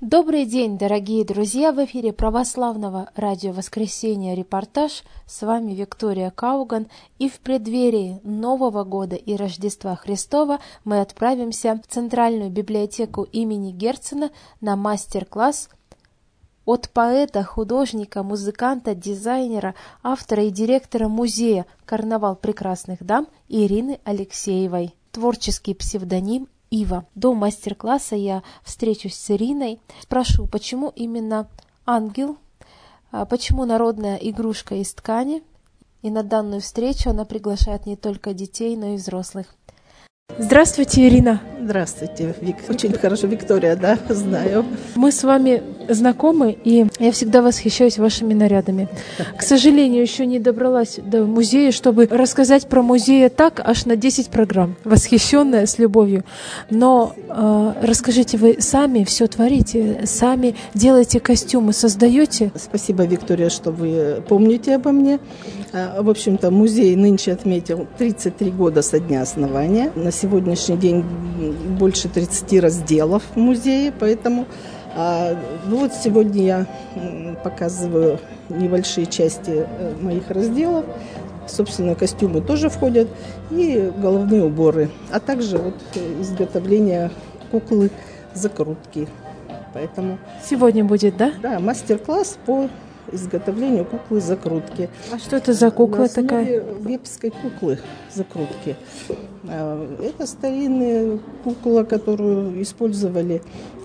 Добрый день, дорогие друзья! В эфире православного радио «Воскресенье» репортаж. С вами Виктория Кауган. И в преддверии Нового года и Рождества Христова мы отправимся в Центральную библиотеку имени Герцена на мастер-класс от поэта, художника, музыканта, дизайнера, автора и директора музея «Карнавал прекрасных дам» Ирины Алексеевой. Творческий псевдоним Ива. До мастер-класса я встречусь с Ириной, спрошу, почему именно ангел, почему народная игрушка из ткани, и на данную встречу она приглашает не только детей, но и взрослых. Здравствуйте, Ирина. Здравствуйте, Очень хорошо, Виктория, да, знаю. Мы с вами знакомы, и я всегда восхищаюсь вашими нарядами. К сожалению, еще не добралась до музея, чтобы рассказать про музей так аж на 10 программ, восхищенная с любовью. Но расскажите, вы сами все творите, сами делаете костюмы, создаете? Спасибо, Виктория, что вы помните обо мне. В общем-то, музей нынче отметил 33 года со дня основания. На сегодняшний день больше 30 разделов в музее, поэтому вот сегодня я показываю небольшие части моих разделов. Собственно, костюмы тоже входят и головные уборы, а также вот изготовление куклы-закрутки. Поэтому сегодня будет, да? Да, мастер-класс по изготовлению куклы-закрутки. А что это за кукла такая? Вепской куклы-закрутки. Это старинная кукла, которую использовали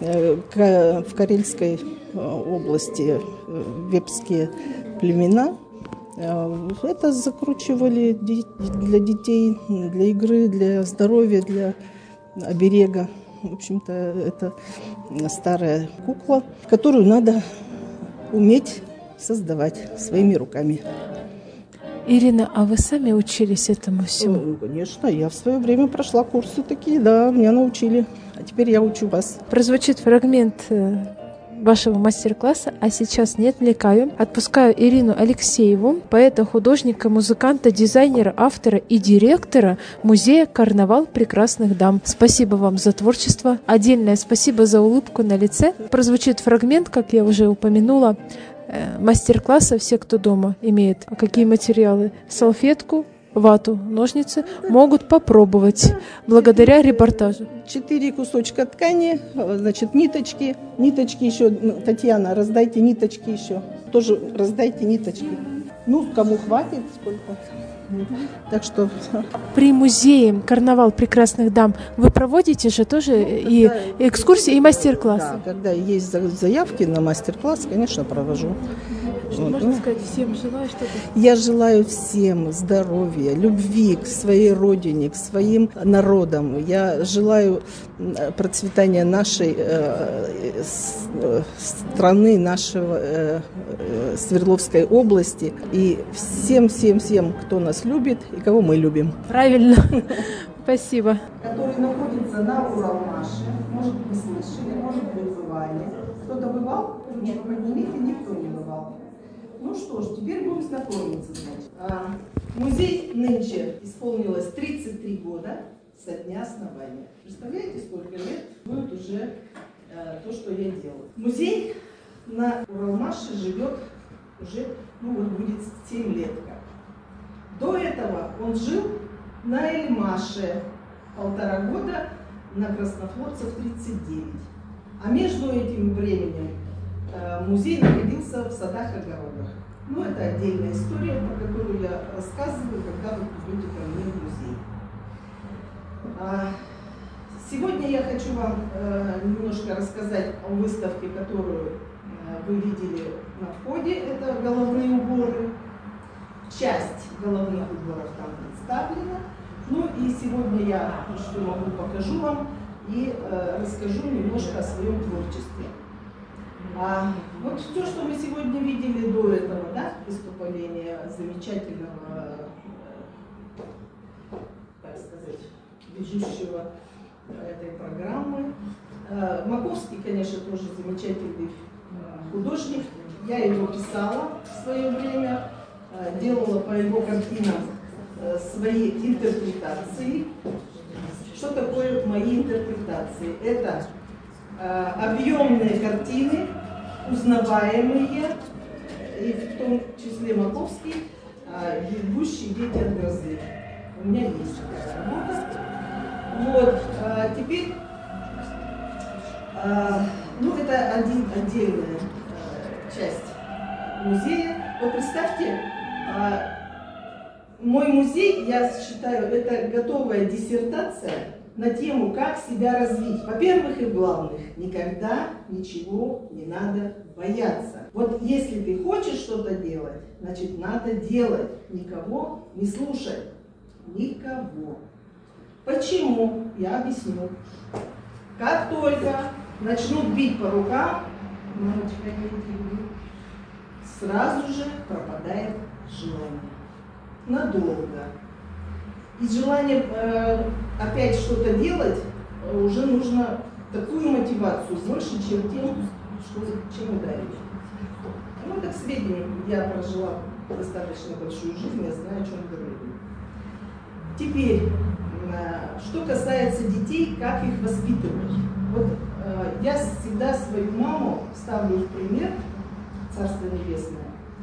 в Карельской области вепские племена. Это закручивали для детей, для игры, для здоровья, для оберега. В общем-то, это старая кукла, которую надо уметь создавать своими руками. Ирина, а вы сами учились этому всему? Конечно, я в свое время прошла курсы такие, да, меня научили. А теперь я учу вас. Прозвучит фрагмент вашего мастер-класса, а сейчас не отвлекаю. Отпускаю Ирину Алексееву, поэта, художника, музыканта, дизайнера, автора и директора музея «Карнавал прекрасных дам». Спасибо вам за творчество. Отдельное спасибо за улыбку на лице. Прозвучит фрагмент, как я уже упомянула, мастер-класса. Все, кто дома имеет какие материалы, салфетку, вату, ножницы, могут попробовать благодаря репортажу. 4 кусочка ткани, значит, ниточки. Ниточки еще, Татьяна, раздайте ниточки еще. Тоже раздайте ниточки. Ну, кому хватит, сколько. Так что... При музее «Карнавал прекрасных дам» вы проводите же тоже и экскурсии, и мастер-классы? Да, когда есть заявки на мастер-класс, конечно, провожу. Можно сказать, всем желаю что-то? Я желаю всем здоровья, любви к своей родине, к своим народам. Я желаю процветания нашей страны, нашего Свердловской области. И всем, кто нас любит и кого мы любим. Правильно. Спасибо. Который находится на Уралмаше. Может, вы слышали, может быть, бывали. Кто-то бывал? Нет, поднимите, никто не бывал. Ну что ж, теперь будем знакомиться. Музей нынче исполнилось 33 года со дня основания. Представляете, сколько лет будет уже то, что я делаю. Музей на Уралмаше живет уже, будет 7 лет как. До этого он жил на Эльмаше 1,5 года, на Краснофлотцев 39. А между этим временем музей находился в садах-огородах. Это отдельная история, про которую я рассказываю, когда вы придете ко мне в музей. Сегодня я хочу вам немножко рассказать о выставке, которую вы видели на входе. Это головные уборы. Часть головных уборов там представлена. И сегодня я что могу, покажу вам и расскажу немножко о своем творчестве. Вот все, что мы сегодня видели до этого, выступления замечательного, так сказать, ведущего этой программы. Маковский, конечно, тоже замечательный художник. Я его писала в свое время, делала по его картинам свои интерпретации. Что такое мои интерпретации? Это объемные картины, узнаваемые, и в том числе Маковский, «Бегущие дети от грозы». У меня есть такая работа. Вот, теперь, ну, это отдельная часть музея. Вот представьте, мой музей, я считаю, это готовая диссертация на тему, как себя развить. Во-первых и главных, никогда ничего не надо бояться. Вот если ты хочешь что-то делать, значит, надо делать, никого не слушать. Никого. Почему? Я объясню. Как только начнут бить по рукам, мамочка, сразу же пропадает желание. Надолго. И желание опять что-то делать уже нужно такую мотивацию больше, чем чем ударить. Ну, так к сведению, я прожила достаточно большую жизнь, я знаю, о чем говорю. Теперь, что касается детей, как их воспитывать. Вот я всегда свою маму ставлю в пример, Царство Небесное.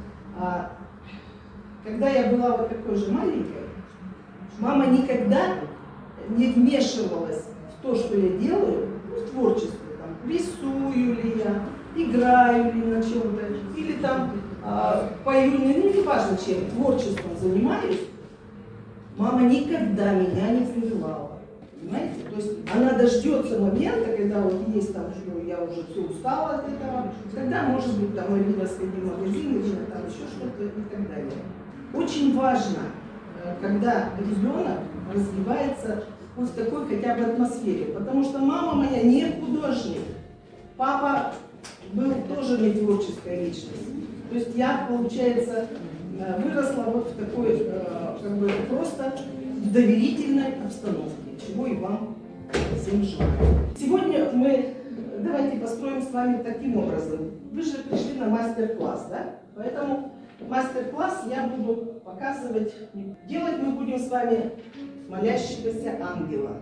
Когда я была вот такой же маленькой, мама никогда не вмешивалась в то, что я делаю, ну, в творчестве, там, рисую ли я, играю ли на чем-то, или там пою, ну, не важно чем, творчеством занимаюсь. Мама никогда меня не прерывала, понимаете? То есть она дождется момента, когда вот есть там, что я уже все устала от этого, тогда, может быть, там Марина сходи в магазин или там еще что-то и так далее. Очень важно, когда ребенок развивается вот в такой хотя бы атмосфере, потому что мама моя не художник, папа был тоже не творческая личность. То есть я, получается, выросла вот в такой, как бы, просто в доверительной обстановке, чего и вам всем желаю. Сегодня давайте построим с вами таким образом. Вы же пришли на мастер-класс, да? Поэтому мастер-класс я буду показывать. Делать мы будем с вами молящегося ангела.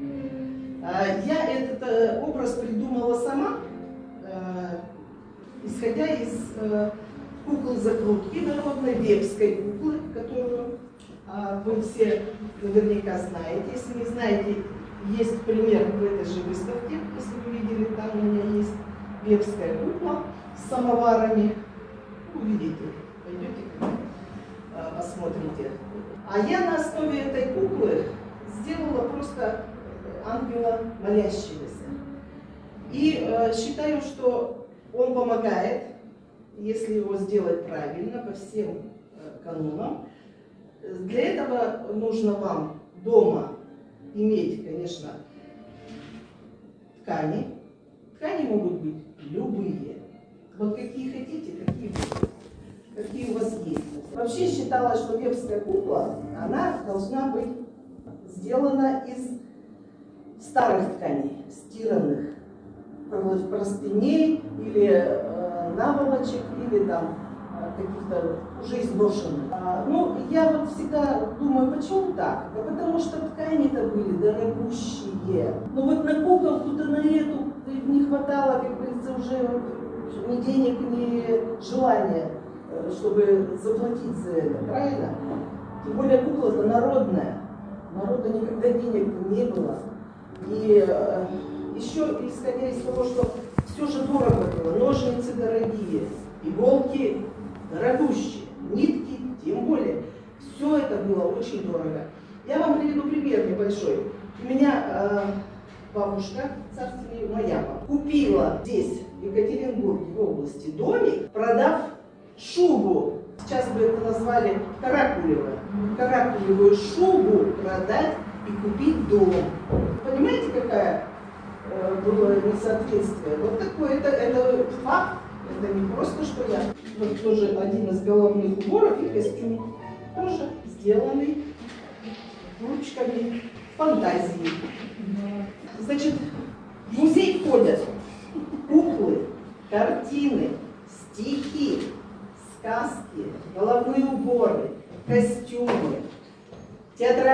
Я этот образ придумала сама, исходя из куклы-закрутки народной, вепской куклы, которую вы все наверняка знаете. Если не знаете, есть пример в этой же выставке, если вы видели, там у меня есть вепская кукла с самоварами. Увидите, пойдете, посмотрите. А я на основе этой куклы сделала просто ангела молящегося. И считаю, что он помогает, если его сделать правильно, по всем канонам. Для этого нужно вам дома иметь, конечно, ткани. Ткани могут быть любые. Вот какие хотите, какие у вас есть. Вообще считалось, что вепская кукла, она должна быть сделана из старых тканей, стиранных, простыней или наволочек, или там каких-то уже изношенных. Ну, я вот всегда думаю, почему так? Да потому что ткани-то были дорогущие. Но вот на куколку-то на эту не хватало, как говорится, уже ни денег, ни желания, чтобы заплатить за это, правильно? Тем более кукла-то народная. Народа никогда денег не было. И еще исходя из того, что все же дорого было, ножницы дорогие, иголки дорогущие, нитки тем более. Все это было очень дорого. Я вам приведу пример небольшой. У меня бабушка, царство моя бабушка, купила здесь, в Екатеринбурге, в области, домик, продав шубу. Сейчас бы это назвали каракулевую шубу продать и купить дом. Понимаете, какая было несоответствие? Вот такое, это факт, это не просто, что я, вот тоже один из головных уборов и костюм, тоже сделанный ручками фантазии. Значит, в музей входят куклы, картины, стихи, сказки, головные уборы, костюмы,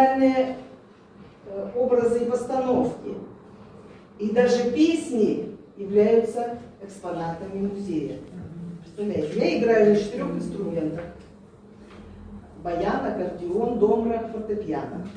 театральные образы и постановки, и даже песни являются экспонатами музея. Представляете, я играю на 4 инструментах. Баян, аккордеон, домра, фортепиано.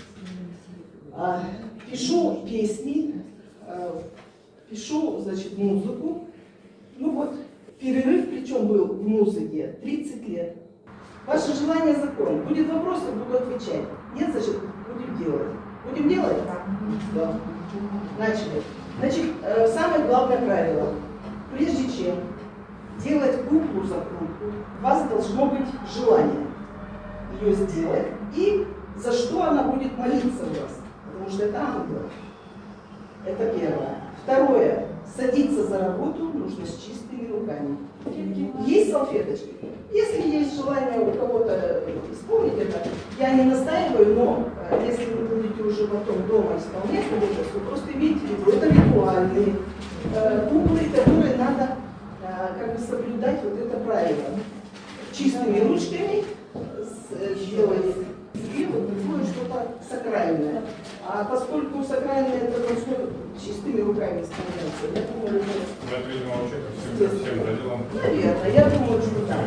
Пишу песни, пишу, значит, музыку. Ну вот, перерыв, причем был в музыке 30 лет. Ваше желание закон. Будет вопрос, я буду отвечать. Нет, значит, будем делать. Будем делать? Да. Начали. Значит, самое главное правило. Прежде чем делать куклу за куклу, у вас должно быть желание ее сделать. И за что она будет молиться у вас. Потому что это ангел. Это первое. Второе. Садиться за работу нужно с чистыми руками. Есть салфеточки. Если есть желание у кого-то исполнить это, я не настаиваю, но если вы будете уже потом дома исполнять, то просто имейте в виду, это ритуальные куклы, которые надо как бы соблюдать вот это правило. Чистыми ручками сделать такое что-то сакральное. А поскольку сакральное это должно чистыми руками исполняться, я думаю, это, видимо, вообще ко всем доделам. наверное, я думаю, что да.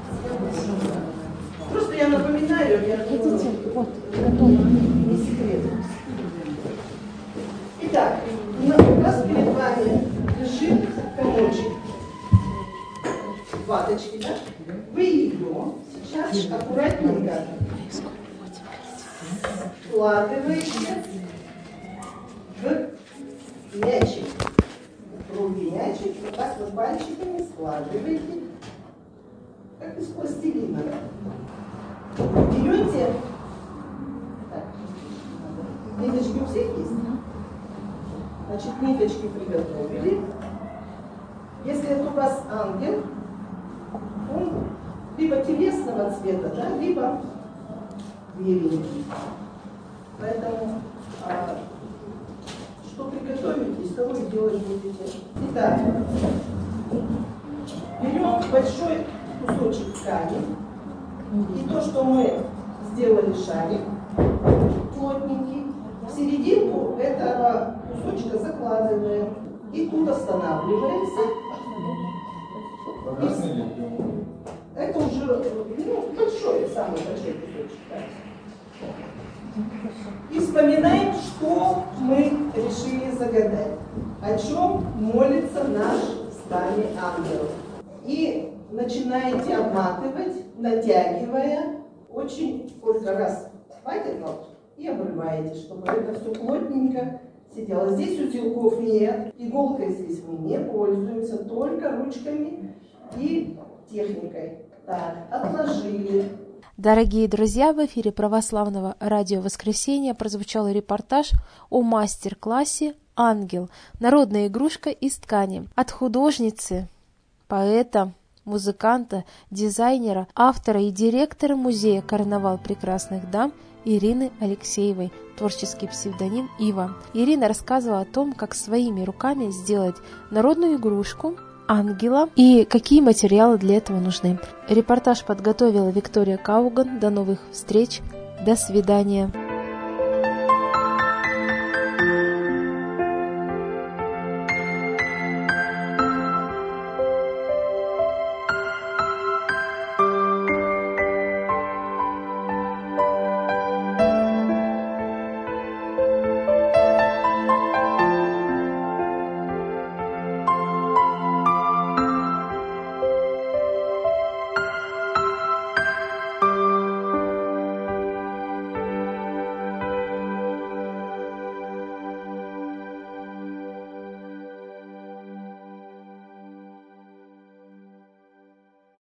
Просто я напоминаю, я Видите, вот, готово. не секрет. Итак, у нас перед вами лежит комочек ваточки, да? Вы ее сейчас аккуратненько вкладываете в мячик. Круглый мячик, вот так вот пальчиками складываете, как из пластилина. Берете, так, ниточки у всех есть? Значит, ниточки приготовили. Если это у вас ангел, он либо телесного цвета, да, либо беленький. Поэтому, что приготовитесь, того и делать будете. Итак, берем большой кусочек ткани. И то, что мы сделали шарик плотненький, в серединку этого кусочка закладываем. И тут останавливается. Это уже большой, самый большой кусочек. И вспоминаем, что мы решили загадать. О чем молится наш с вами ангел. И начинаете обматывать, натягивая очень сколько раз хватит, и обрываете, чтобы это все плотненько сидело. Здесь узелков нет, иголкой здесь мы не пользуемся, только ручками и техникой. Так, отложили. Дорогие друзья, в эфире Православного радио «Воскресенье» прозвучал репортаж о мастер-классе «Ангел. Народная игрушка из ткани» от художницы, поэта, музыканта, дизайнера, автора и директора музея «Карнавал прекрасных дам» Ирины Алексеевой, творческий псевдоним Ива. Ирина рассказывала о том, как своими руками сделать народную игрушку ангела и какие материалы для этого нужны. Репортаж подготовила Виктория Кауган. До новых встреч. До свидания.